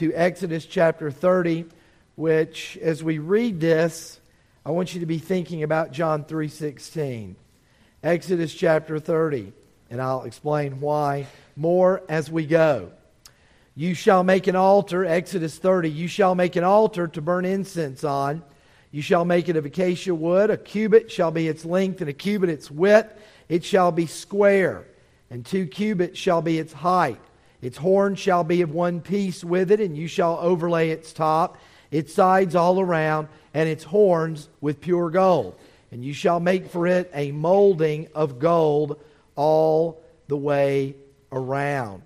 to Exodus chapter 30, which, as we read this, I want you to be thinking about John 3:16. Exodus chapter 30, and I'll explain why more as we go. You shall make an altar, Exodus 30, you shall make an altar to burn incense on. You shall make it of acacia wood. A cubit shall be its length, and a cubit its width. It shall be square, and 2 cubits shall be its height. Its horn shall be of one piece with it, and you shall overlay its top, its sides all around, and its horns with pure gold. And you shall make for it a molding of gold all the way around.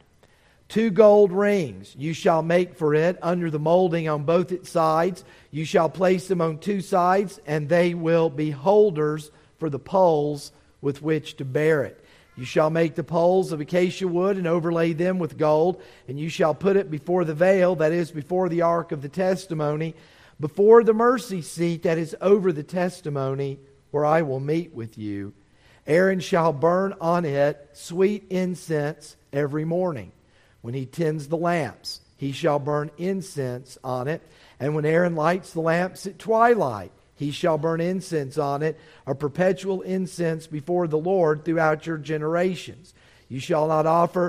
2 gold rings you shall make for it under the molding on both its sides. You shall place them on 2 sides, and they will be holders for the poles with which to bear it. You shall make the poles of acacia wood and overlay them with gold, and you shall put it before the veil, that is, before the ark of the testimony, before the mercy seat that is over the testimony, where I will meet with you. Aaron shall burn on it sweet incense every morning. When he tends the lamps, he shall burn incense on it. And when Aaron lights the lamps at twilight, he shall burn incense on it, a perpetual incense before the Lord throughout your generations. You shall not offer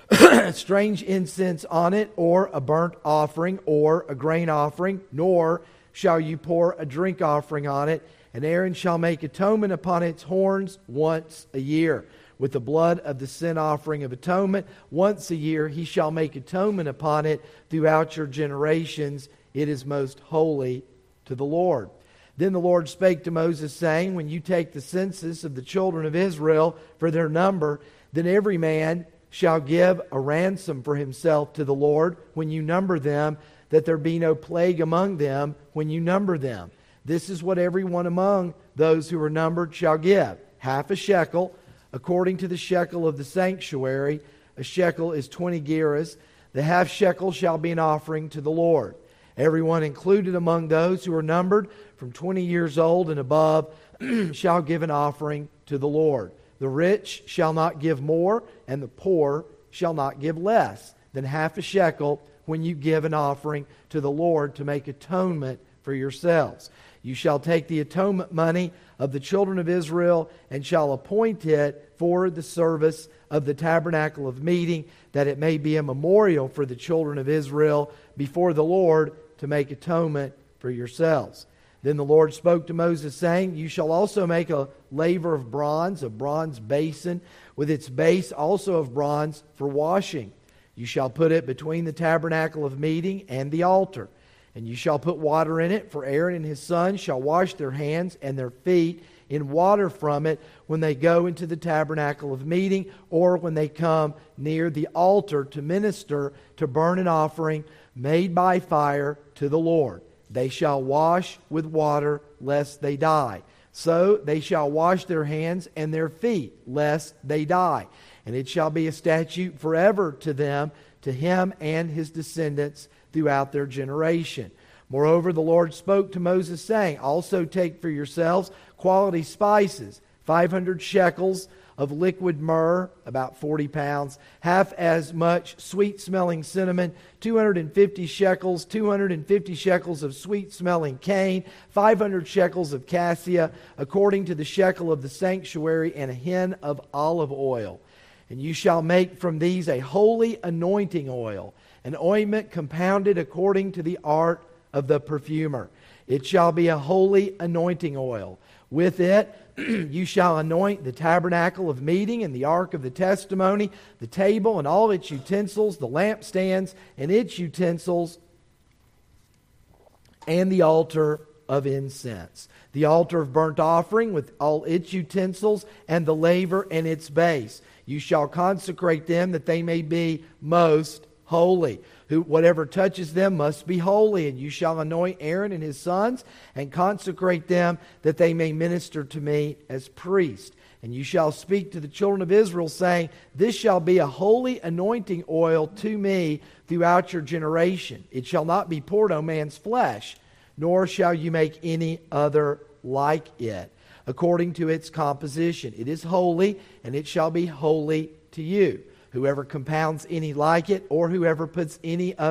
strange incense on it, or a burnt offering, or a grain offering, nor shall you pour a drink offering on it. And Aaron shall make atonement upon its horns once a year. With the blood of the sin offering of atonement, once a year he shall make atonement upon it throughout your generations. It is most holy to the Lord. Then the Lord spake to Moses, saying, when you take the census of the children of Israel for their number, then every man shall give a ransom for himself to the Lord when you number them, that there be no plague among them when you number them. This is what every one among those who are numbered shall give: half a shekel, according to the shekel of the sanctuary. A shekel is 20 gerahs. The half shekel shall be an offering to the Lord. Everyone included among those who are numbered from 20 years old and above shall give an offering to the Lord. The rich shall not give more, and the poor shall not give less than half a shekel when you give an offering to the Lord to make atonement for yourselves. You shall take the atonement money of the children of Israel and shall appoint it for the service of the tabernacle of meeting, that it may be a memorial for the children of Israel before the Lord to make atonement for yourselves. Then the Lord spoke to Moses, saying, you shall also make a laver of bronze, a bronze basin, with its base also of bronze for washing. You shall put it between the tabernacle of meeting and the altar. And you shall put water in it, for Aaron and his sons shall wash their hands and their feet in water from it when they go into the tabernacle of meeting, or when they come near the altar to minister, to burn an offering made by fire to the Lord. They shall wash with water, lest they die. So they shall wash their hands and their feet, lest they die. And it shall be a statute forever to them, to him and his descendants throughout their generation. Moreover, the Lord spoke to Moses, saying, also take for yourselves quality spices, 500 shekels of liquid myrrh, about 40 pounds, half as much sweet-smelling cinnamon, 250 shekels, 250 shekels of sweet-smelling cane, 500 shekels of cassia, according to the shekel of the sanctuary, and a hin of olive oil. And you shall make from these a holy anointing oil, an ointment compounded according to the art of the perfumer. It shall be a holy anointing oil. With it you shall anoint the tabernacle of meeting and the ark of the testimony, the table and all its utensils, the lampstands and its utensils, and the altar of incense, the altar of burnt offering with all its utensils, and the laver and its base. You shall consecrate them, that they may be most holy. Whatever touches them must be holy. And you shall anoint Aaron and his sons, and consecrate them, that they may minister to me as priests. And you shall speak to the children of Israel, saying, this shall be a holy anointing oil to me throughout your generation. It shall not be poured on man's flesh, nor shall you make any other like it, according to its composition. It is holy, and it shall be holy to you. Whoever compounds any like it, or whoever puts any of it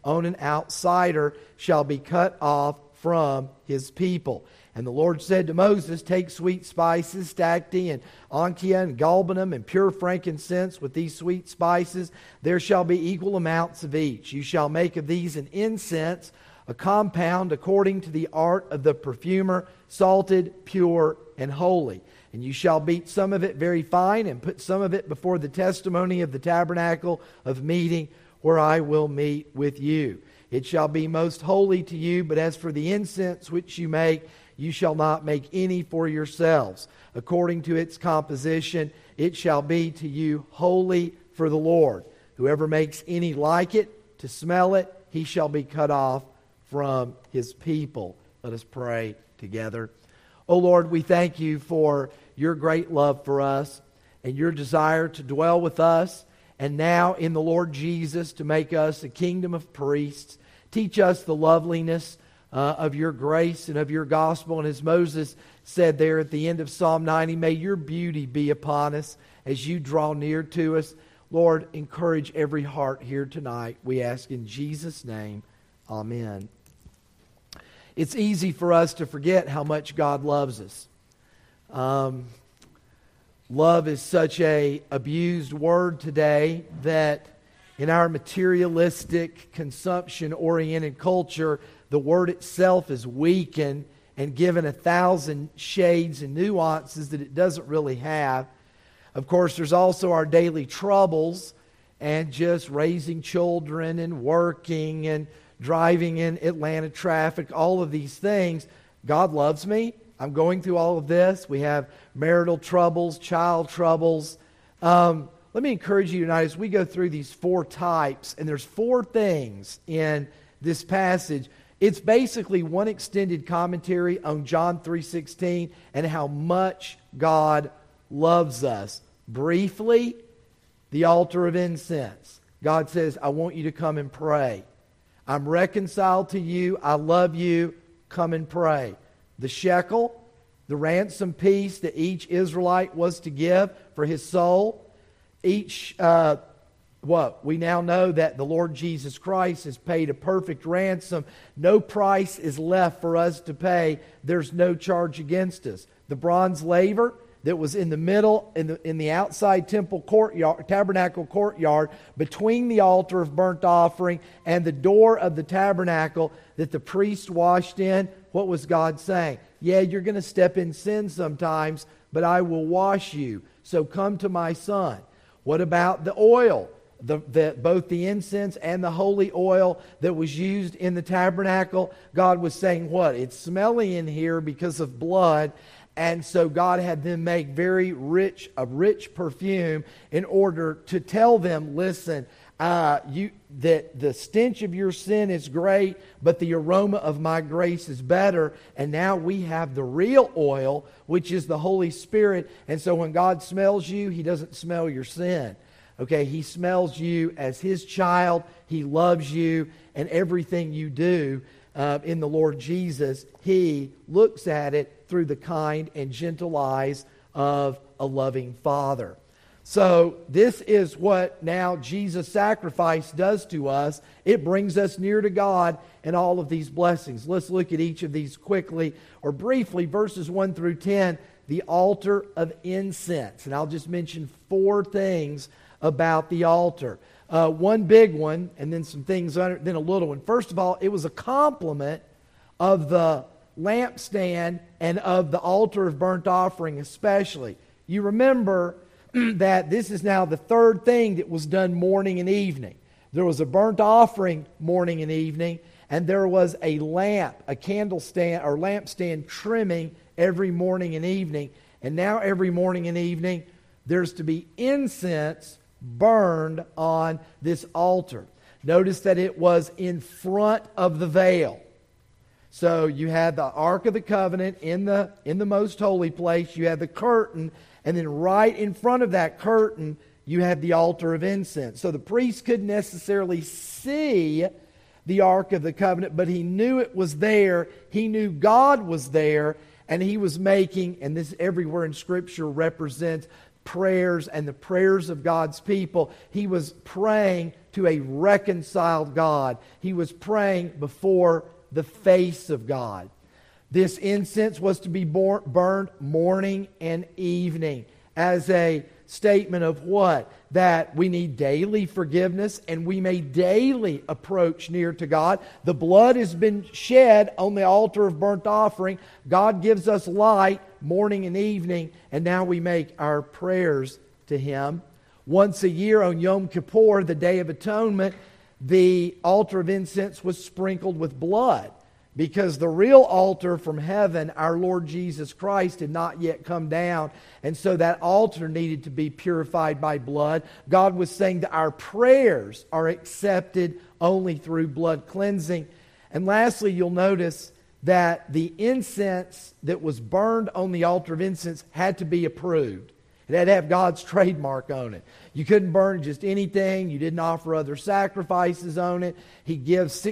on an outsider shall be cut off from his people. And the Lord said to Moses, take sweet spices, stacte and onycha and galbanum and pure frankincense with these sweet spices. There shall be equal amounts of each. You shall make of these an incense, a compound according to the art of the perfumer, salted, pure, and holy. And you shall beat some of it very fine and put some of it before the testimony of the tabernacle of meeting, where I will meet with you. It shall be most holy to you, but as for the incense which you make, you shall not make any for yourselves. According to its composition, it shall be to you holy for the Lord. Whoever makes any like it, to smell it, he shall be cut off from his people. Let us pray together. O Lord, we thank you for your great love for us and your desire to dwell with us, and now in the Lord Jesus to make us a kingdom of priests. Teach us the loveliness of your grace and of your gospel. And as Moses said there at the end of Psalm 90, may your beauty be upon us as you draw near to us. Lord, encourage every heart here tonight. We ask in Jesus' name. Amen. It's easy for us to forget how much God loves us. Love is such a abused word today that in our materialistic, consumption-oriented culture, the word itself is weakened and given 1,000 shades and nuances that it doesn't really have. Of course, there's also our daily troubles and just raising children and working and driving in Atlanta traffic, all of these things. God loves me. I'm going through all of this. We have marital troubles, child troubles. Let me encourage you tonight as we go through these 4 types, and there's 4 things in this passage. It's basically one extended commentary on John 3:16 and how much God loves us. Briefly, the altar of incense. God says, I want you to come and pray. I'm reconciled to you. I love you. Come and pray. The shekel, the ransom piece that each Israelite was to give for his soul. We now know that the Lord Jesus Christ has paid a perfect ransom. No price is left for us to pay. There's no charge against us. The bronze laver that was in the middle, in the outside temple courtyard, tabernacle courtyard, between the altar of burnt offering and the door of the tabernacle that the priest washed in. What was God saying? Yeah, you're going to step in sin sometimes, but I will wash you. So come to my son. What about the oil? Both the incense and the holy oil that was used in the tabernacle. God was saying what? It's smelly in here because of blood. And so God had them make a rich perfume in order to tell them, listen, that the stench of your sin is great, but the aroma of my grace is better. And now we have the real oil, which is the Holy Spirit. And so when God smells you, He doesn't smell your sin. Okay, He smells you as His child. He loves you, and everything you do in the Lord Jesus, He looks at it through the kind and gentle eyes of a loving Father. So this is what now Jesus' sacrifice does to us. It brings us near to God and all of these blessings. Let's look at each of these quickly or briefly. Verses 1 through 10, the altar of incense. And I'll just mention 4 things about the altar. One big one, and then some things under, then a little one. First of all, it was a complement of the lampstand and of the altar of burnt offering especially. You remember that this is now the 3rd thing that was done morning and evening. There was a burnt offering morning and evening, and there was a lamp, a candlestand or lampstand trimming every morning and evening. And now every morning and evening, there's to be incense burned on this altar. Notice that it was in front of the veil. So you had the Ark of the Covenant in the most holy place. You had the curtain, and then right in front of that curtain, you had the altar of incense. So the priest couldn't necessarily see the Ark of the Covenant, but he knew it was there. He knew God was there, and he was making, and this everywhere in Scripture represents prayers and the prayers of God's people. He was praying to a reconciled God. He was praying before the face of God. This incense was to be burned morning and evening as a statement of what? That we need daily forgiveness and we may daily approach near to God. The blood has been shed on the altar of burnt offering. God gives us light morning and evening, and now we make our prayers to Him. Once a year on Yom Kippur, the Day of Atonement, the altar of incense was sprinkled with blood, because the real altar from heaven, our Lord Jesus Christ, had not yet come down. And so that altar needed to be purified by blood. God was saying that our prayers are accepted only through blood cleansing. And lastly, you'll notice that the incense that was burned on the altar of incense had to be approved. It had to have God's trademark on it. You couldn't burn just anything. You didn't offer other sacrifices on it. He gives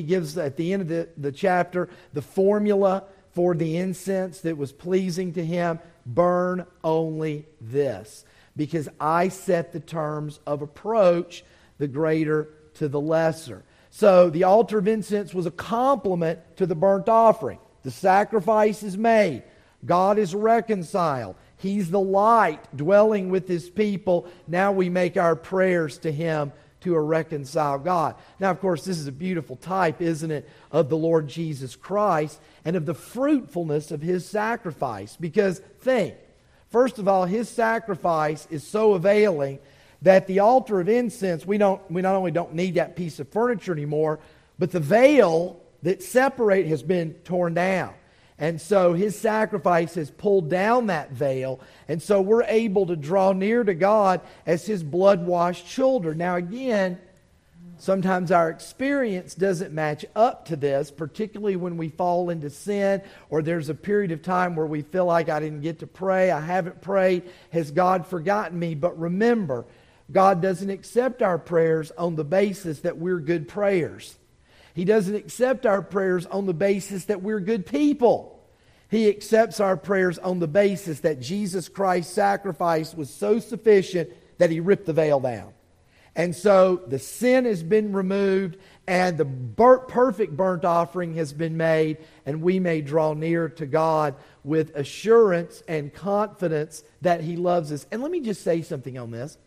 at the end of the chapter the formula for the incense that was pleasing to Him. Burn only this, because I set the terms of approach, the greater to the lesser. So the altar of incense was a complement to the burnt offering. The sacrifice is made. God is reconciled. He's the light dwelling with His people. Now we make our prayers to Him, to a reconciled God. Now, of course, this is a beautiful type, isn't it, of the Lord Jesus Christ and of the fruitfulness of His sacrifice. Because think, first of all, His sacrifice is so availing that the altar of incense, we not only don't need that piece of furniture anymore, but the veil that separates has been torn down. And so His sacrifice has pulled down that veil. And so we're able to draw near to God as His blood-washed children. Now again, sometimes our experience doesn't match up to this, particularly when we fall into sin, or there's a period of time where we feel like I didn't get to pray, I haven't prayed, has God forgotten me? But remember, God doesn't accept our prayers on the basis that we're good prayers. He doesn't accept our prayers on the basis that we're good people. He accepts our prayers on the basis that Jesus Christ's sacrifice was so sufficient that He ripped the veil down. And so the sin has been removed and the perfect burnt offering has been made, and we may draw near to God with assurance and confidence that He loves us. And let me just say something on this.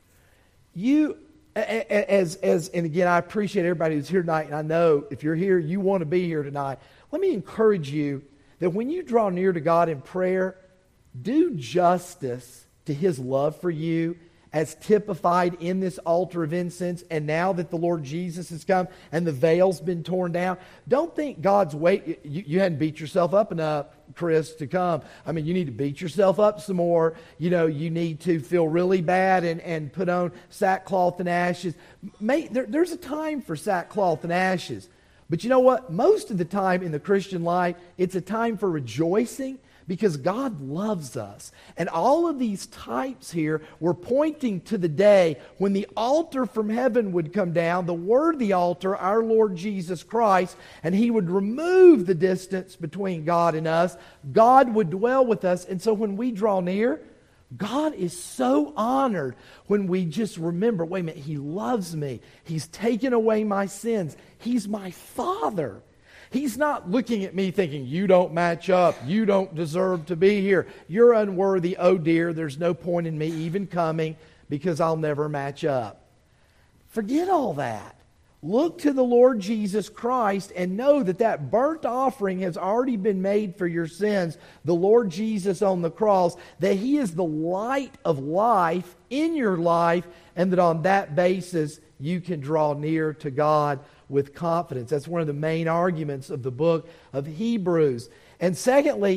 And again, I appreciate everybody who's here tonight, and I know if you're here, you want to be here tonight. Let me encourage you that when you draw near to God in prayer, do justice to His love for you as typified in this altar of incense. And now that the Lord Jesus has come and the veil's been torn down, don't think God's wait. You hadn't beat yourself up enough, Chris, to come. I mean, you need to beat yourself up some more. You know, you need to feel really bad and put on sackcloth and ashes. There's a time for sackcloth and ashes. But you know what? Most of the time in the Christian life, it's a time for rejoicing, because God loves us. And all of these types here were pointing to the day when the altar from heaven would come down, the worthy altar, our Lord Jesus Christ, and He would remove the distance between God and us. God would dwell with us. And so when we draw near, God is so honored when we just remember, wait a minute, He loves me. He's taken away my sins. He's my Father. He's not looking at me thinking, you don't match up, you don't deserve to be here, you're unworthy, oh dear, there's no point in me even coming because I'll never match up. Forget all that. Look to the Lord Jesus Christ and know that that burnt offering has already been made for your sins. The Lord Jesus on the cross, that He is the light of life in your life, and that on that basis you can draw near to God with confidence. That's one of the main arguments of the book of Hebrews. And secondly,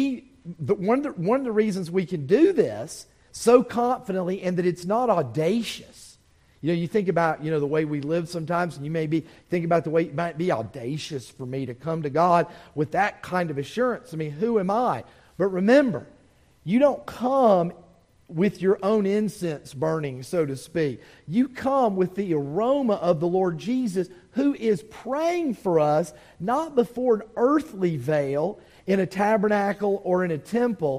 one of the reasons we can do this so confidently, and that it's not audacious. You know, you think about, the way we live sometimes, and you may be thinking about the way it might be audacious for me to come to God with that kind of assurance. I mean, who am I? But remember, you don't come with your own incense burning, so to speak. You come with the aroma of the Lord Jesus, who is praying for us, not before an earthly veil in a tabernacle or in a temple.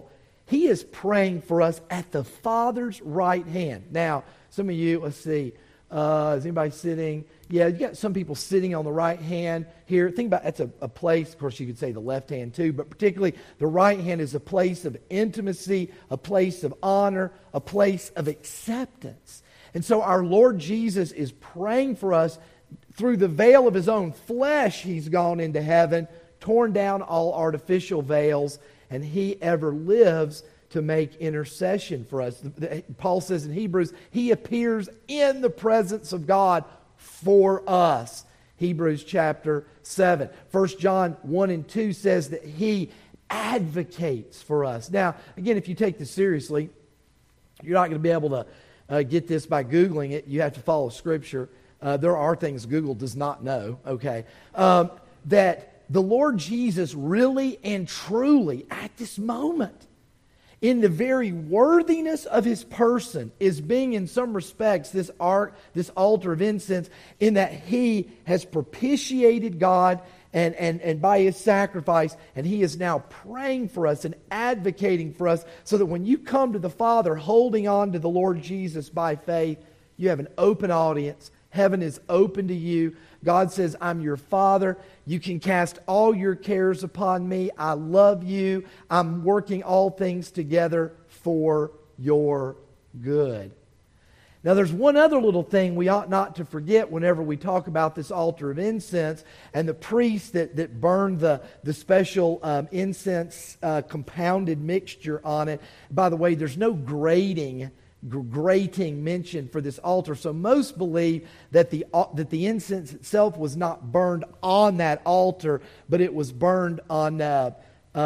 He is praying for us at the Father's right hand. Now, some of you, let's see, is anybody sitting? Yeah, you got some people sitting on the right hand here. Think about that's a place, of course you could say the left hand too, but particularly the right hand is a place of intimacy, a place of honor, a place of acceptance. And so our Lord Jesus is praying for us through the veil of His own flesh. He's gone into heaven, torn down all artificial veils, and He ever lives to make intercession for us. Paul says in Hebrews, He appears in the presence of God for us. Hebrews chapter 7. 1 John 1 and 2 says that He advocates for us. Now, again, if you take this seriously, you're not going to be able to get this by Googling it. You have to follow Scripture. There are things Google does not know, okay? That the Lord Jesus really and truly, at this moment, in the very worthiness of His person, is being in some respects this altar of incense, in that He has propitiated God and by His sacrifice, and He is now praying for us and advocating for us, so that when you come to the Father holding on to the Lord Jesus by faith, you have an open audience. Heaven is open to you. God says, I'm your Father. You can cast all your cares upon me. I love you. I'm working all things together for your good. Now, there's one other little thing we ought not to forget whenever we talk about this altar of incense and the priests that burned the special incense compounded mixture on it. By the way, there's no grating mentioned for this altar. So most believe that the incense itself was not burned on that altar, but it was burned on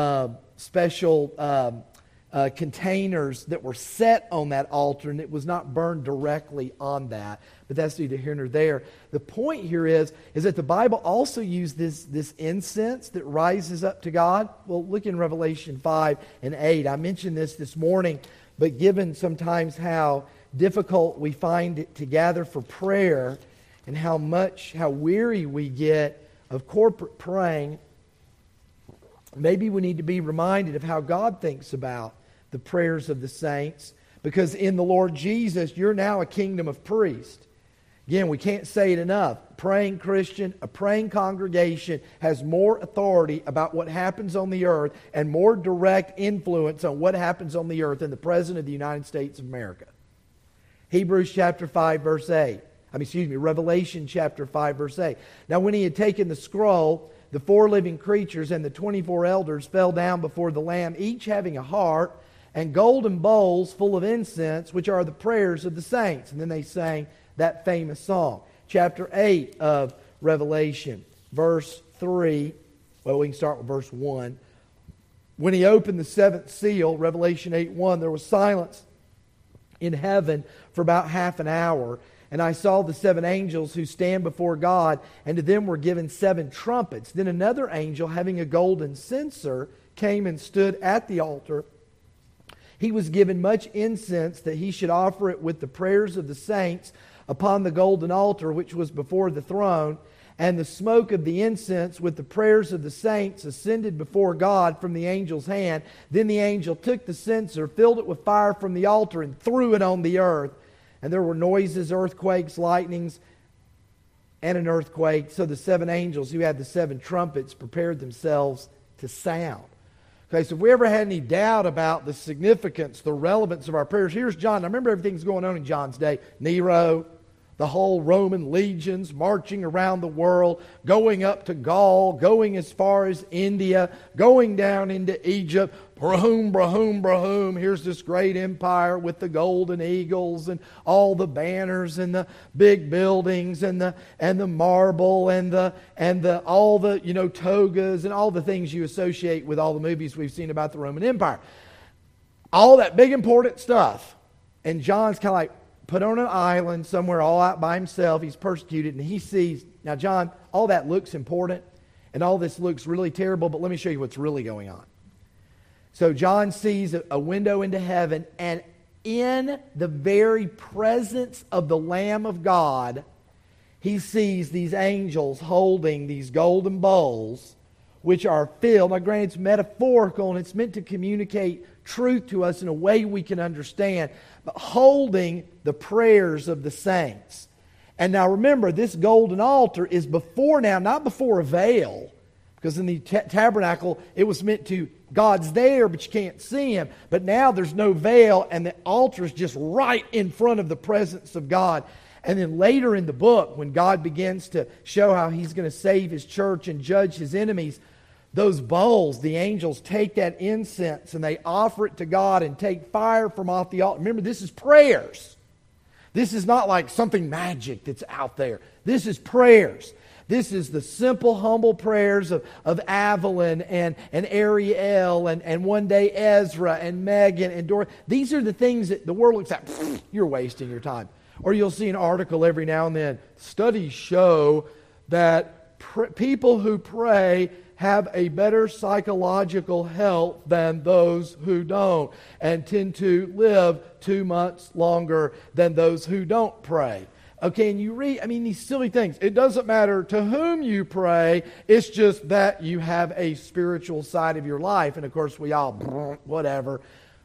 special containers that were set on that altar, and it was not burned directly on that. But that's neither here nor there. The point here is that the Bible also used this incense that rises up to God. Well, look in Revelation 5 and 8. I mentioned this morning, but given sometimes how difficult we find it to gather for prayer and how weary we get of corporate praying, maybe we need to be reminded of how God thinks about the prayers of the saints. Because in the Lord Jesus, you're now a kingdom of priests. Again, we can't say it enough. Praying Christian, a praying congregation has more authority about what happens on the earth and more direct influence on what happens on the earth than the President of the United States of America. Hebrews chapter 5, verse 8. Revelation chapter 5, verse 8. Now when He had taken the scroll, the 4 living creatures and the 24 elders fell down before the Lamb, each having a harp and golden bowls full of incense, which are the prayers of the saints. And then they sang that famous song. Chapter 8 of Revelation, verse 3. Well, we can start with verse 1. When He opened the 7th seal, Revelation 8:1, there was silence in heaven for about half an hour. And I saw the 7 angels who stand before God, and to them were given 7 trumpets. Then another angel, having a golden censer, came and stood at the altar. He was given much incense, that he should offer it with the prayers of the saints upon the golden altar which was before the throne. And the smoke of the incense with the prayers of the saints ascended before God from the angel's hand. Then the angel took the censer, filled it with fire from the altar, and threw it on the earth. And there were noises, earthquakes, lightnings, and an earthquake. So the 7 angels who had the 7 trumpets prepared themselves to sound. Okay, so if we ever had any doubt about the significance, the relevance of our prayers, here's John. Now remember everything's going on in John's day. Nero, the whole Roman legions marching around the world, going up to Gaul, going as far as India, going down into Egypt. Brahum, brahum, brahum. Here's this great empire with the golden eagles and all the banners and the big buildings and the marble and all the togas and all the things you associate with all the movies we've seen about the Roman Empire. All that big important stuff. And John's kind of like put on an island somewhere all out by himself. He's persecuted, and he sees, now John, all that looks important and all this looks really terrible, but let me show you what's really going on. So John sees a window into heaven, and in the very presence of the Lamb of God, he sees these angels holding these golden bowls which are filled. Now granted, it's metaphorical and it's meant to communicate truth to us in a way we can understand, but holding the prayers of the saints. And now remember, this golden altar is before now, not before a veil, because in the tabernacle it was meant to, God's there but you can't see Him. But now there's no veil and the altar is just right in front of the presence of God. And then later in the book, when God begins to show how He's going to save His church and judge His enemies, those bowls, the angels take that incense and they offer it to God and take fire from off the altar. Remember, this is prayers. This is not like something magic that's out there. This is prayers. This is the simple, humble prayers of Avalon and Ariel and one day Ezra and Megan and Dora. These are the things that the world looks at. You're wasting your time. Or you'll see an article every now and then. Studies show that people who pray have a better psychological health than those who don't, and tend to live 2 months longer than those who don't pray. Okay, and you read, these silly things. It doesn't matter to whom you pray, it's just that you have a spiritual side of your life. And of course, we all, whatever.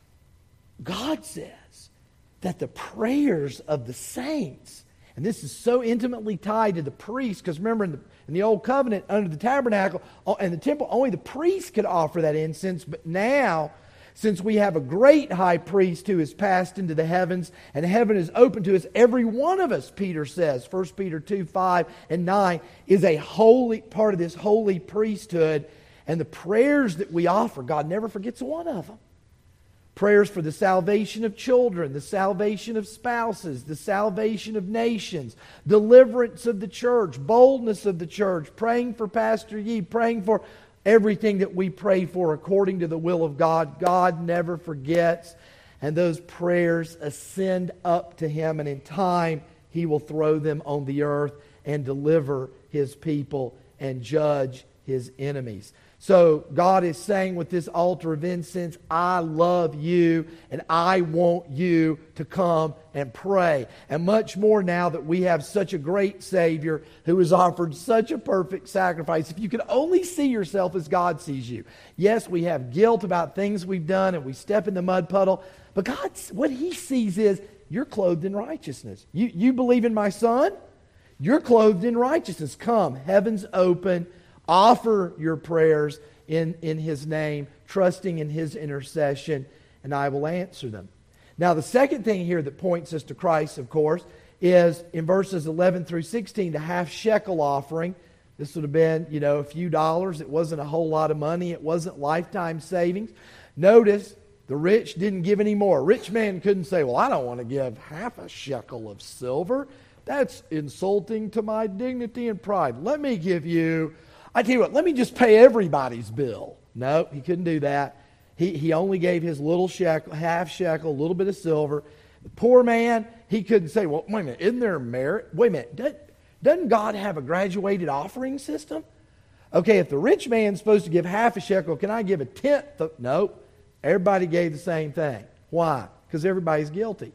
God says that the prayers of the saints, and this is so intimately tied to the priests, because remember in the Old Covenant, under the tabernacle and the temple, only the priests could offer that incense. But now, since we have a great high priest who has passed into the heavens, and heaven is open to us, every one of us, Peter says, 1 Peter 2, 5 and 9, is a holy part of this holy priesthood. And the prayers that we offer, God never forgets one of them. Prayers for the salvation of children, the salvation of spouses, the salvation of nations, deliverance of the church, boldness of the church, praying for Pastor Yee, praying for everything that we pray for according to the will of God. God never forgets. And those prayers ascend up to Him, and in time He will throw them on the earth and deliver His people and judge His enemies. So God is saying with this altar of incense, I love you and I want you to come and pray. And much more now that we have such a great Savior who has offered such a perfect sacrifice. If you could only see yourself as God sees you. Yes, we have guilt about things we've done and we step in the mud puddle. But God, what He sees is you're clothed in righteousness. You believe in my Son? You're clothed in righteousness. Come, heaven's open. Offer your prayers in His name, trusting in His intercession, and I will answer them. Now, the second thing here that points us to Christ, of course, is in verses 11 through 16, the half shekel offering. This would have been, a few dollars. It wasn't a whole lot of money. It wasn't lifetime savings. Notice, the rich didn't give any more. A rich man couldn't say, well, I don't want to give half a shekel of silver. That's insulting to my dignity and pride. Let me give you... I tell you what, let me just pay everybody's bill. No, he couldn't do that. He only gave his little shekel, half shekel, a little bit of silver. The poor man, he couldn't say, well, wait a minute, isn't there merit? Wait a minute, doesn't God have a graduated offering system? Okay, if the rich man's supposed to give half a shekel, can I give a tenth? No, everybody gave the same thing. Why? Because everybody's guilty.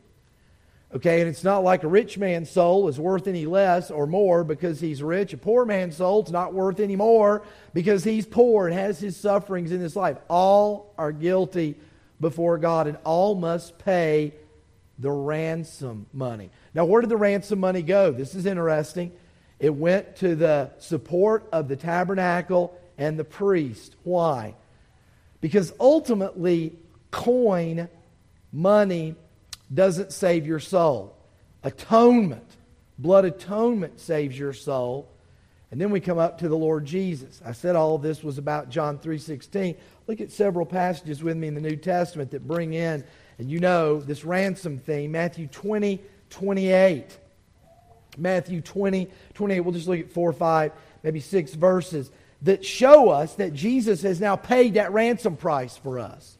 Okay, and it's not like a rich man's soul is worth any less or more because he's rich. A poor man's soul is not worth any more because he's poor and has his sufferings in this life. All are guilty before God, and all must pay the ransom money. Now, where did the ransom money go? This is interesting. It went to the support of the tabernacle and the priest. Why? Because ultimately, coin, money, doesn't save your soul. Atonement, blood atonement saves your soul. And then we come up to the Lord Jesus. I said all of this was about John 3:16. Look at several passages with me in the New Testament that bring in, and this ransom theme. Matthew 20:28. Matthew 20:28. We'll just look at 4, 5, maybe 6 verses that show us that Jesus has now paid that ransom price for us.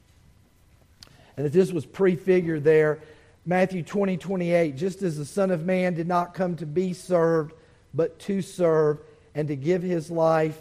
And that this was prefigured there. Matthew 20:28. Just as the Son of Man did not come to be served, but to serve, and to give His life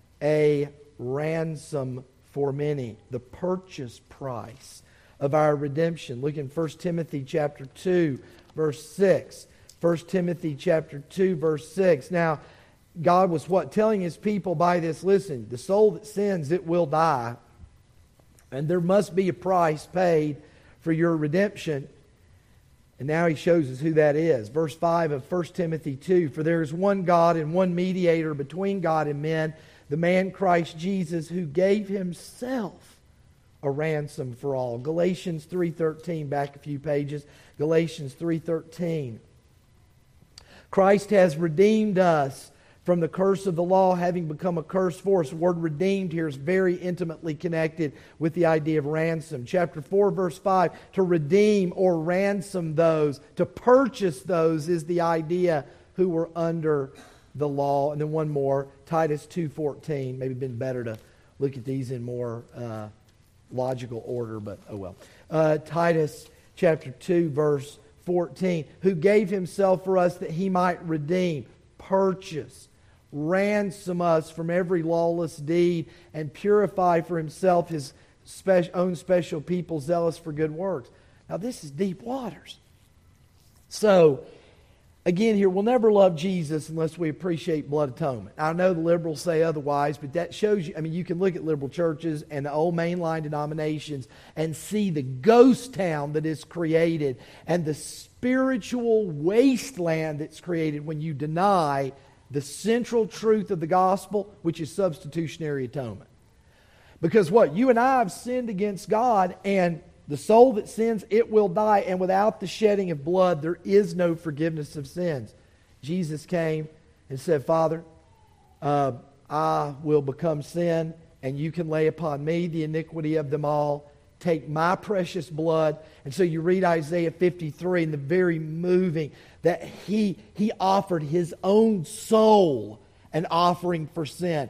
a ransom for many. The purchase price of our redemption. Look in 1 Timothy chapter 2, verse 6. 1 Timothy chapter 2, verse 6. Now, God was telling His people by this, listen, the soul that sins, it will die. And there must be a price paid for your redemption. And now He shows us who that is. Verse 5 of 1 Timothy 2, for there is one God and one mediator between God and men, the man Christ Jesus, who gave Himself a ransom for all. Galatians 3:13, back a few pages. Galatians 3:13. Christ has redeemed us from the curse of the law, having become a curse for us. The word redeemed here is very intimately connected with the idea of ransom. Chapter 4, verse 5, to redeem or ransom those, to purchase those is the idea who were under the law. And then one more, Titus 2:14. Maybe been better to look at these in more logical order, but oh well. Titus chapter 2, verse 14, who gave Himself for us that He might redeem, purchase, ransom us from every lawless deed, and purify for Himself His own special people, zealous for good works. Now this is deep waters. So, again here, we'll never love Jesus unless we appreciate blood atonement. I know the liberals say otherwise, but that shows you, you can look at liberal churches and the old mainline denominations and see the ghost town that is created and the spiritual wasteland that's created when you deny the central truth of the gospel, which is substitutionary atonement. Because you and I have sinned against God, and the soul that sins, it will die, and without the shedding of blood, there is no forgiveness of sins. Jesus came and said, Father, I will become sin, and you can lay upon me the iniquity of them all. Take my precious blood. And so you read Isaiah 53, and the very moving that he offered His own soul an offering for sin.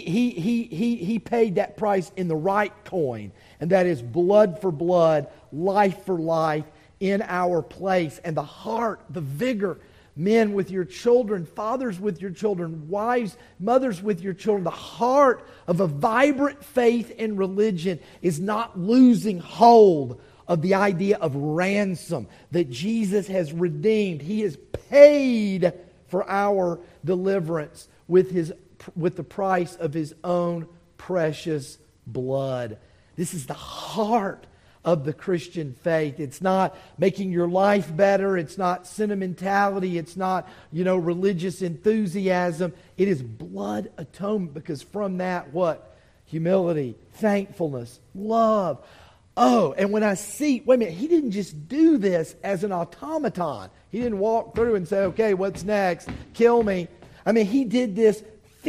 He paid that price in the right coin, and that is blood for blood, life for life in our place. And the heart, the vigor, men with your children, fathers with your children, wives, mothers with your children, the heart of a vibrant faith in religion is not losing hold of the idea of ransom, that Jesus has redeemed. He has paid for our deliverance with the price of His own precious blood. This is the heart of the Christian faith. It's not making your life better. It's not sentimentality. It's not, religious enthusiasm. It is blood atonement, because from that, humility, thankfulness, love. Oh, and when I see, wait a minute, He didn't just do this as an automaton. He didn't walk through and say, okay, what's next? Kill me. He did this.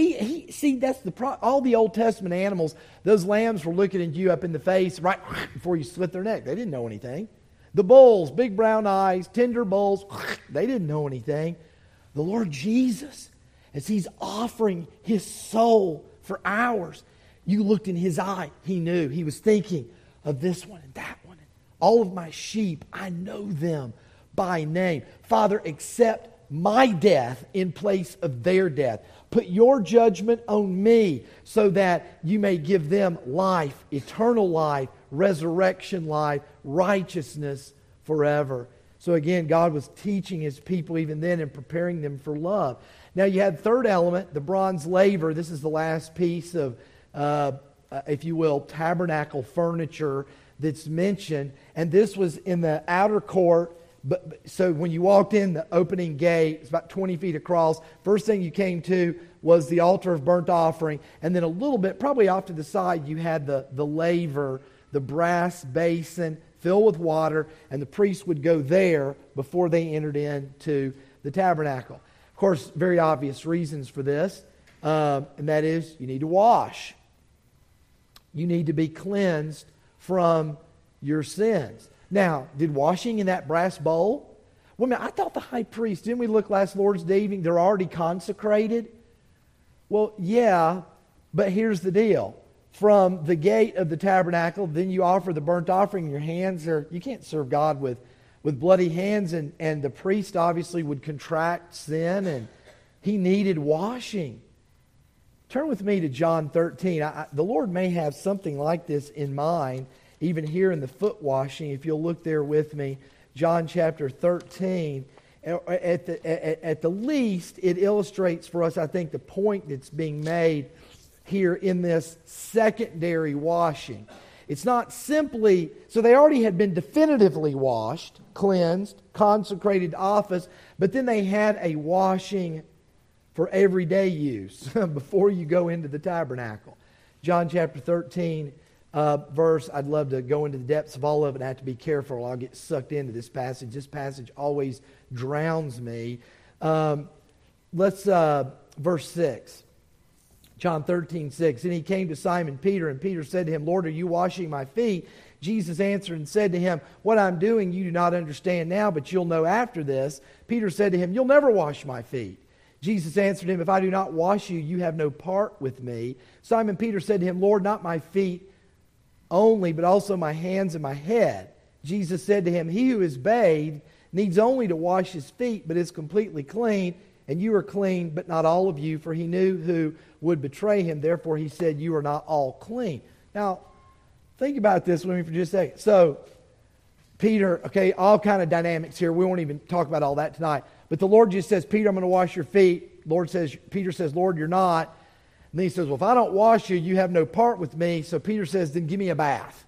That's the problem. All the Old Testament animals, those lambs were looking at you up in the face right before you slit their neck. They didn't know anything. The bulls, big brown eyes, tender bulls, they didn't know anything. The Lord Jesus, as He's offering His soul for ours, you looked in His eye. He knew. He was thinking of this one and that one. All of my sheep, I know them by name. Father, accept my death in place of their death. Put your judgment on me so that you may give them life, eternal life, resurrection life, righteousness forever. So again, God was teaching His people even then and preparing them for love. Now you had third element, the bronze laver. This is the last piece of, if you will, tabernacle furniture that's mentioned. And this was in the outer court. So when you walked in the opening gate, it's about 20 feet across. First thing you came to was the altar of burnt offering. And then a little bit, probably off to the side, you had the laver, the brass basin filled with water. And the priests would go there before they entered into the tabernacle. Of course, very obvious reasons for this. And that is, you need to wash. You need to be cleansed from your sins. Now, did washing in that brass bowl? Well, I thought the high priest, didn't we look last Lord's Day evening, they're already consecrated? Well, yeah, but here's the deal. From the gate of the tabernacle, then you offer the burnt offering. Your hands are, you can't serve God with bloody hands, and the priest obviously would contract sin, and he needed washing. Turn with me to John 13. The Lord may have something like this in mind, even here in the foot washing, if you'll look there with me, John chapter 13. at the least, it illustrates for us, I think, the point that's being made here in this secondary washing. It's not simply, so they already had been definitively washed, cleansed, consecrated to office, but then they had a washing for everyday use before you go into the tabernacle. John chapter 13 verse, I'd love to go into the depths of all of it. I have to be careful. I'll get sucked into this passage. This passage always drowns me. Verse 6. John 13:6. And he came to Simon Peter, and Peter said to him, Lord, are you washing my feet? Jesus answered and said to him, what I'm doing you do not understand now, but you'll know after this. Peter said to him, you'll never wash my feet. Jesus answered him, if I do not wash you, you have no part with me. Simon Peter said to him, Lord, not my feet only, but also my hands and my head. Jesus said to him, he who is bathed needs only to wash his feet, but is completely clean. And you are clean, but not all of you, for he knew who would betray him. Therefore he said, you are not all clean. Now, think about this with me for just a second. So, Peter, okay, all kind of dynamics here. We won't even talk about all that tonight. But the Lord just says, Peter, I'm going to wash your feet. Peter says, Lord, you're not. And then he says, well, if I don't wash you, you have no part with me. So Peter says, then give me a bath.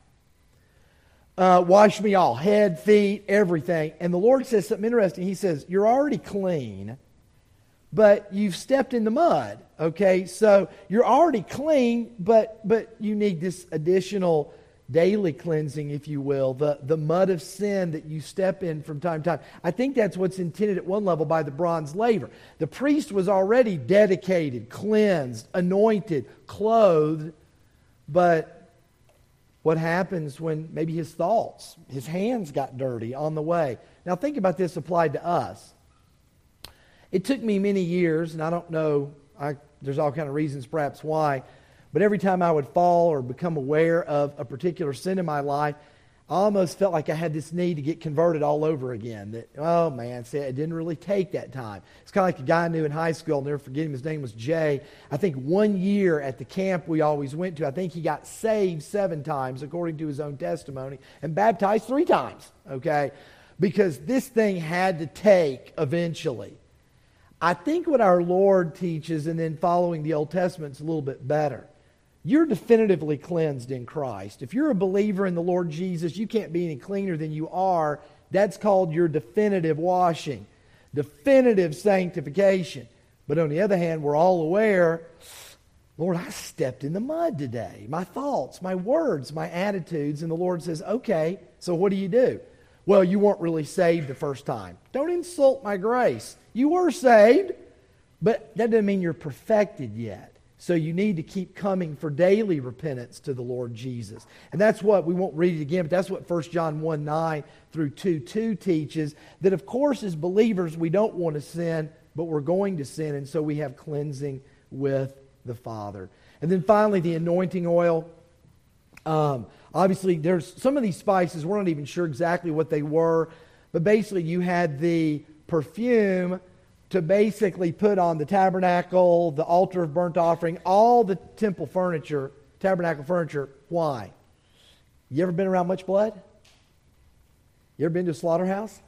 Wash me all, head, feet, everything. And the Lord says something interesting. He says, you're already clean, but you've stepped in the mud. Okay, so you're already clean, but you need this additional daily cleansing, if you will, the mud of sin that you step in from time to time. I think that's what's intended at one level by the bronze laver. The priest was already dedicated, cleansed, anointed, clothed, but what happens when maybe his thoughts, his hands got dirty on the way? Now think about this applied to us. It took me many years, and I don't know, there's all kind of reasons perhaps why, but every time I would fall or become aware of a particular sin in my life, I almost felt like I had this need to get converted all over again. That, oh man, see, it didn't really take that time. It's kind of like a guy I knew in high school, I'll never forget him, his name was Jay. I think 1 year at the camp we always went to, I think he got saved 7 times, according to his own testimony, and baptized 3 times, okay? Because this thing had to take eventually. I think what our Lord teaches, and then following the Old Testament, is a little bit better. You're definitively cleansed in Christ. If you're a believer in the Lord Jesus, you can't be any cleaner than you are. That's called your definitive washing, definitive sanctification. But on the other hand, we're all aware, Lord, I stepped in the mud today. My thoughts, my words, my attitudes. And the Lord says, okay, so what do? Well, you weren't really saved the first time. Don't insult my grace. You were saved, but that doesn't mean you're perfected yet. So you need to keep coming for daily repentance to the Lord Jesus. And that's what, we won't read it again, but that's what 1 John 1:9 through 2:2 teaches. That of course as believers we don't want to sin, but we're going to sin. And so we have cleansing with the Father. And then finally the anointing oil. Obviously there's some of these spices, we're not even sure exactly what they were. But basically you had the perfume to basically put on the tabernacle, the altar of burnt offering, all the temple furniture, tabernacle furniture. Why? You ever been around much blood? You ever been to a slaughterhouse?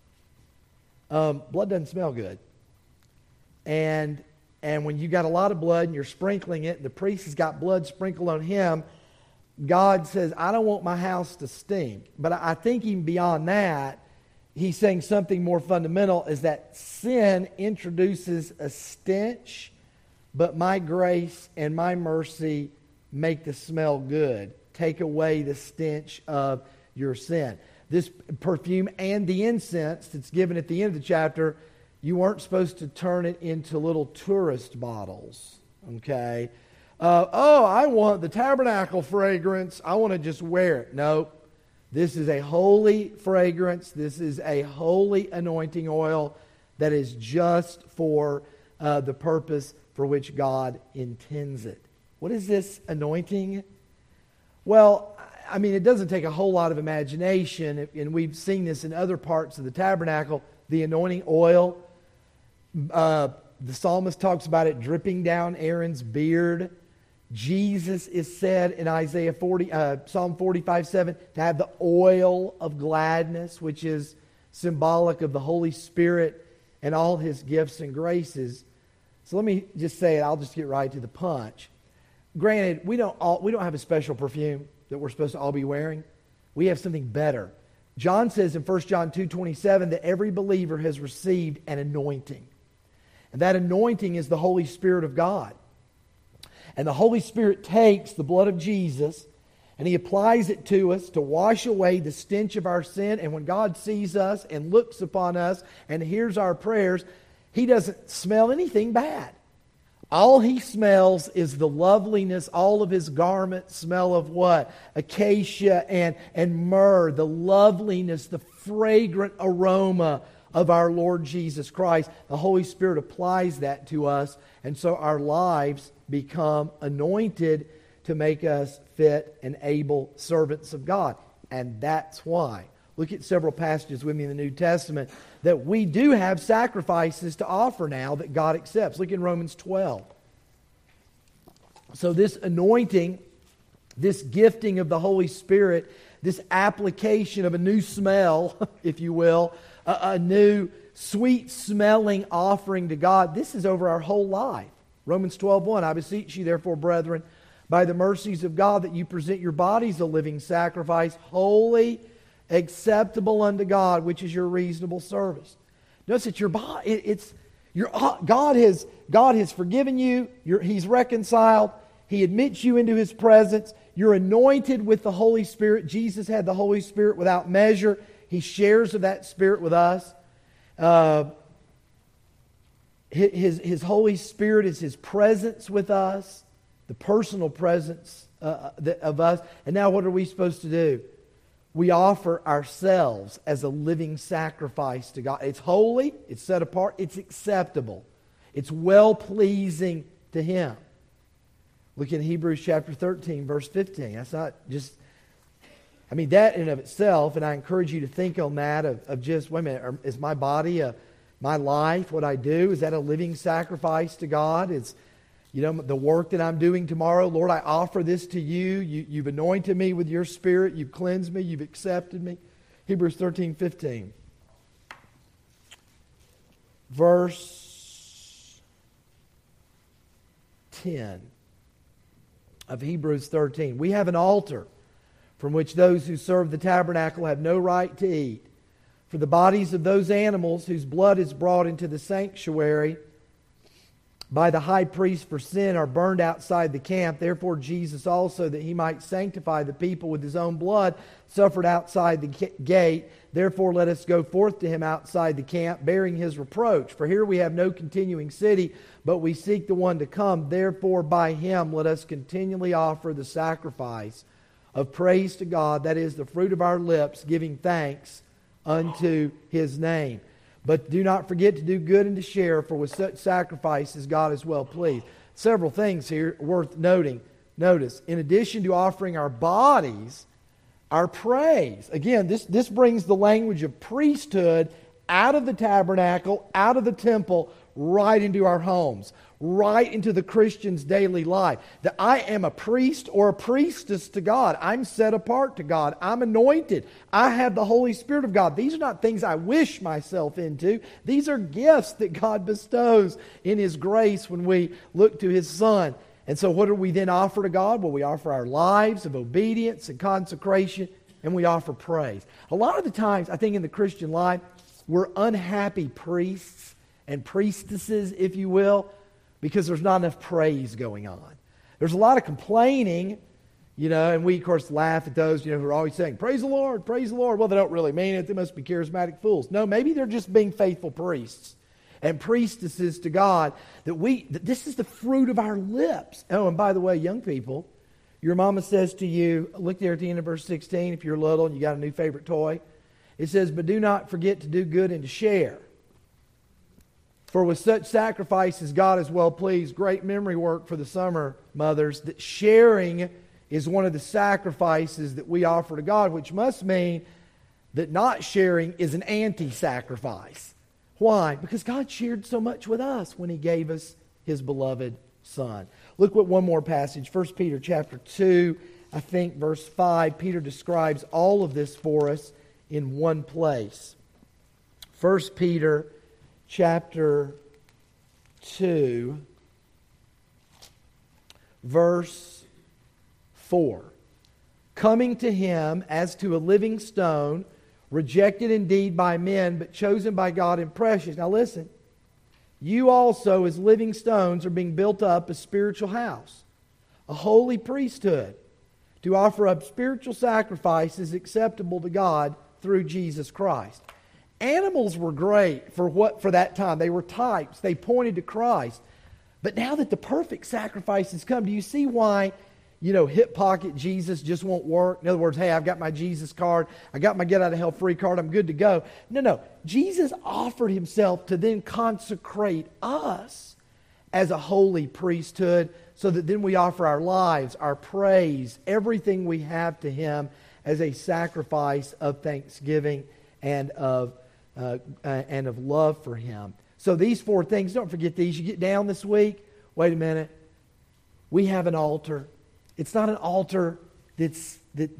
Blood doesn't smell good. And when you got a lot of blood and you're sprinkling it, and the priest has got blood sprinkled on him, God says, I don't want my house to stink. But I think even beyond that, He's saying something more fundamental, is that sin introduces a stench, but my grace and my mercy make the smell good. Take away the stench of your sin. This perfume and the incense that's given at the end of the chapter, you weren't supposed to turn it into little tourist bottles. Okay? I want the tabernacle fragrance. I want to just wear it. No. This is a holy fragrance. This is a holy anointing oil that is just for the purpose for which God intends it. What is this anointing? Well, I mean, it doesn't take a whole lot of imagination, and we've seen this in other parts of the tabernacle. The anointing oil, the psalmist talks about it dripping down Aaron's beard. Jesus is said in Psalm 45:7 to have the oil of gladness, which is symbolic of the Holy Spirit and all His gifts and graces. So let me just say it. I'll just get right to the punch. Granted, we don't have a special perfume that we're supposed to all be wearing. We have something better. John says in 1 John 2:27 that every believer has received an anointing. And that anointing is the Holy Spirit of God. And the Holy Spirit takes the blood of Jesus and He applies it to us to wash away the stench of our sin. And when God sees us and looks upon us and hears our prayers, He doesn't smell anything bad. All He smells is the loveliness. All of His garments smell of what? Acacia and myrrh. The loveliness, the fragrant aroma of our Lord Jesus Christ. The Holy Spirit applies that to us. And so our lives become anointed to make us fit and able servants of God. And that's why. Look at several passages with me in the New Testament that we do have sacrifices to offer now that God accepts. Look in Romans 12. So this anointing, this gifting of the Holy Spirit, this application of a new smell, if you will, a new sweet-smelling offering to God, this is over our whole life. Romans 12:1, I beseech you, therefore, brethren, by the mercies of God, that you present your bodies a living sacrifice, holy, acceptable unto God, which is your reasonable service. Notice that your body, God has forgiven you. He's reconciled. He admits you into His presence. You're anointed with the Holy Spirit. Jesus had the Holy Spirit without measure. He shares of that Spirit with us. His Holy Spirit is His presence with us, the personal presence of us. And now what are we supposed to do? We offer ourselves as a living sacrifice to God. It's holy, it's set apart, it's acceptable. It's well-pleasing to Him. Look in Hebrews chapter 13, verse 15. That's not just... that in and of itself, and I encourage you to think on that of just, wait a minute, is my body, my life, what I do, is that a living sacrifice to God? Is, the work that I'm doing tomorrow, Lord, I offer this to you. You've anointed me with your Spirit. You've cleansed me. You've accepted me. Hebrews 13:15. Verse 10 of Hebrews 13. We have an altar from which those who serve the tabernacle have no right to eat. For the bodies of those animals whose blood is brought into the sanctuary by the high priest for sin are burned outside the camp. Therefore Jesus also, that He might sanctify the people with His own blood, suffered outside the gate. Therefore let us go forth to Him outside the camp, bearing His reproach. For here we have no continuing city, but we seek the one to come. Therefore by Him let us continually offer the sacrifice of praise to God, that is the fruit of our lips, giving thanks unto His name. But do not forget to do good and to share, for with such sacrifices God is well pleased. Several things here worth noting. Notice, in addition to offering our bodies, our praise. Again, this brings the language of priesthood out of the tabernacle, out of the temple, right into our homes, right into the Christian's daily life. That I am a priest or a priestess to God. I'm set apart to God. I'm anointed. I have the Holy Spirit of God. These are not things I wish myself into. These are gifts that God bestows in His grace when we look to His Son. And so what do we then offer to God? Well, we offer our lives of obedience and consecration, and we offer praise. A lot of the times, I think in the Christian life, we're unhappy priests and priestesses, if you will, because there's not enough praise going on. There's a lot of complaining, and we, of course, laugh at those, who are always saying, praise the Lord, praise the Lord. Well, they don't really mean it. They must be charismatic fools. No, maybe they're just being faithful priests and priestesses to God, that this is the fruit of our lips. Oh, and by the way, young people, your mama says to you, look there at the end of verse 16, if you're little and you got a new favorite toy, it says, but do not forget to do good and to share. For with such sacrifices God is well pleased. Great memory work for the summer mothers, that sharing is one of the sacrifices that we offer to God, which must mean that not sharing is an anti-sacrifice. Why? Because God shared so much with us when He gave us His beloved Son. Look what one more passage, 1 Peter chapter 2, I think verse 5. Peter describes all of this for us in one place. 1 Peter chapter 2, verse 4. Coming to him as to a living stone, rejected indeed by men, but chosen by God and precious. Now listen. You also, as living stones, are being built up a spiritual house, a holy priesthood, to offer up spiritual sacrifices acceptable to God through Jesus Christ. Animals were great for that time. They were types. They pointed to Christ. But now that the perfect sacrifice has come, do you see why, hip pocket Jesus just won't work? In other words, hey, I've got my Jesus card. I got my get out of hell free card. I'm good to go. No. Jesus offered himself to then consecrate us as a holy priesthood so that then we offer our lives, our praise, everything we have to him as a sacrifice of thanksgiving and of love for him. So these four things, don't forget these. You get down this week, wait a minute. We have an altar. It's not an altar that's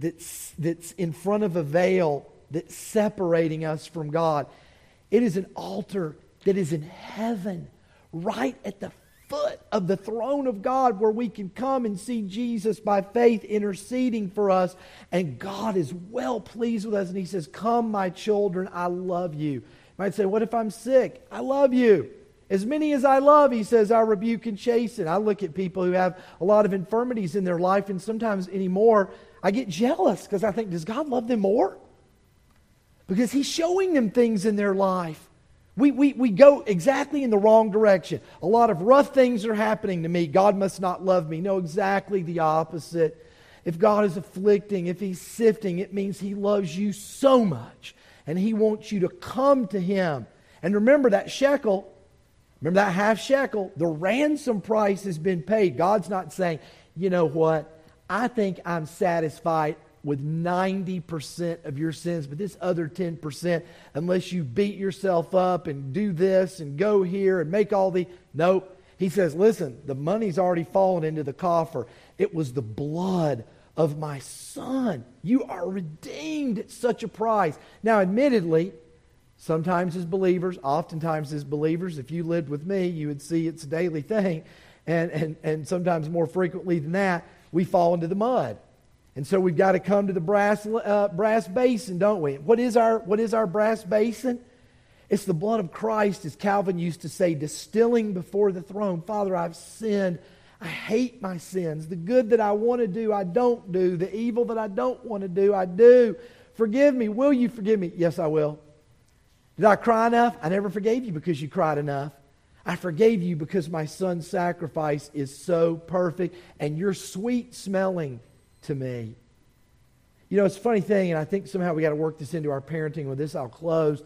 in front of a veil that's separating us from God. It is an altar that is in heaven, right at the foot of the throne of God, where we can come and see Jesus by faith interceding for us. And God is well pleased with us. And he says, come, my children, I love you. You might say, what if I'm sick? I love you. As many as I love, he says, I rebuke and chasten. I look at people who have a lot of infirmities in their life, and sometimes anymore, I get jealous because I think, does God love them more? Because he's showing them things in their life. We go exactly in the wrong direction. A lot of rough things are happening to me. God must not love me. No, exactly the opposite. If God is afflicting, if he's sifting, it means he loves you so much. And he wants you to come to him. And remember that shekel, remember that half shekel, the ransom price has been paid. God's not saying, you know what, I think I'm satisfied with 90% of your sins, but this other 10%, unless you beat yourself up and do this and go here and make all the... Nope. He says, listen, the money's already fallen into the coffer. It was the blood of my Son. You are redeemed at such a price. Now, admittedly, sometimes as believers, oftentimes as believers, if you lived with me, you would see it's a daily thing. And sometimes more frequently than that, we fall into the mud. And so we've got to come to the brass basin, don't we? What is our brass basin? It's the blood of Christ, as Calvin used to say, distilling before the throne. Father, I've sinned. I hate my sins. The good that I want to do, I don't do. The evil that I don't want to do, I do. Forgive me. Will you forgive me? Yes, I will. Did I cry enough? I never forgave you because you cried enough. I forgave you because my Son's sacrifice is so perfect and you're sweet smelling to me. You know, it's a funny thing, and I think somehow we got to work this into our parenting. With this, I'll close.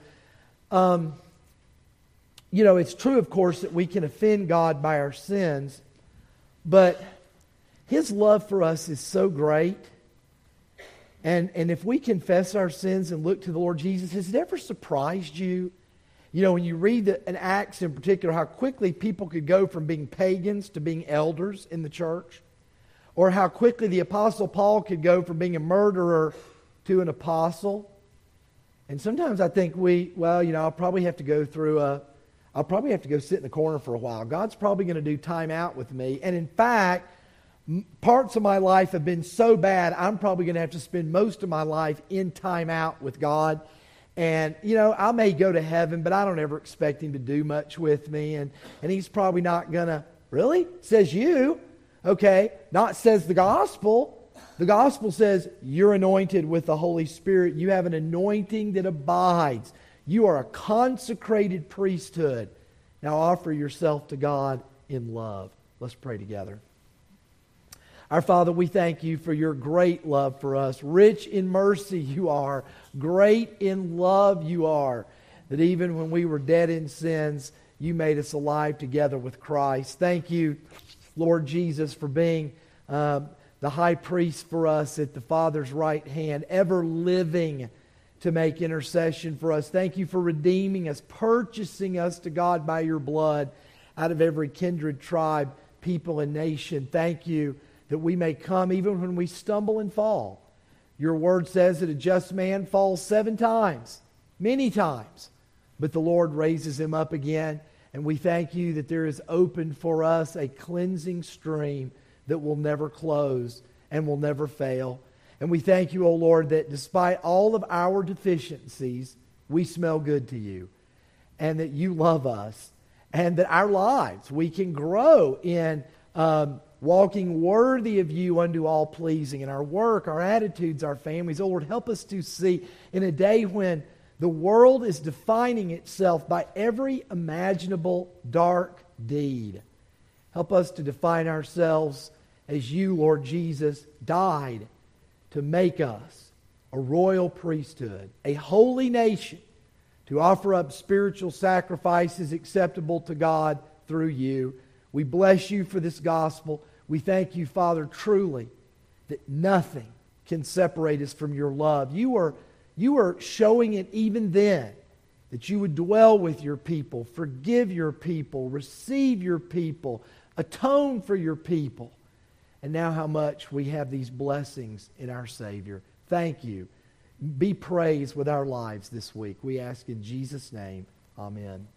It's true, of course, that we can offend God by our sins, but his love for us is so great. And if we confess our sins and look to the Lord Jesus, has it ever surprised you? You know, when you read in Acts in particular, how quickly people could go from being pagans to being elders in the church. Or how quickly the Apostle Paul could go from being a murderer to an apostle. And sometimes I think I'll probably have to go sit in the corner for a while. God's probably going to do time out with me. And in fact, parts of my life have been so bad, I'm probably going to have to spend most of my life in time out with God. And, I may go to heaven, but I don't ever expect him to do much with me. And he's probably not going to, really? Says you. Okay, not says the gospel. The gospel says you're anointed with the Holy Spirit. You have an anointing that abides. You are a consecrated priesthood. Now offer yourself to God in love. Let's pray together. Our Father, we thank you for your great love for us. Rich in mercy you are. Great in love you are. That even when we were dead in sins, you made us alive together with Christ. Thank you, Lord Jesus, for being the high priest for us at the Father's right hand, ever living to make intercession for us. Thank you for redeeming us, purchasing us to God by your blood out of every kindred, tribe, people, and nation. Thank you that we may come even when we stumble and fall. Your word says that a just man falls 7 times, many times, but the Lord raises him up again. And we thank you that there is opened for us a cleansing stream that will never close and will never fail. And we thank you, O Lord, that despite all of our deficiencies, we smell good to you, and that you love us, and that our lives, we can grow in walking worthy of you unto all pleasing, in our work, our attitudes, our families. Oh Lord, help us to see in a day when the world is defining itself by every imaginable dark deed. Help us to define ourselves as you, Lord Jesus, died to make us a royal priesthood, a holy nation, to offer up spiritual sacrifices acceptable to God through you. We bless you for this gospel. We thank you, Father, truly, that nothing can separate us from your love. You are showing it even then, that you would dwell with your people, forgive your people, receive your people, atone for your people. And now how much we have these blessings in our Savior. Thank you. Be praised with our lives this week. We ask in Jesus' name. Amen.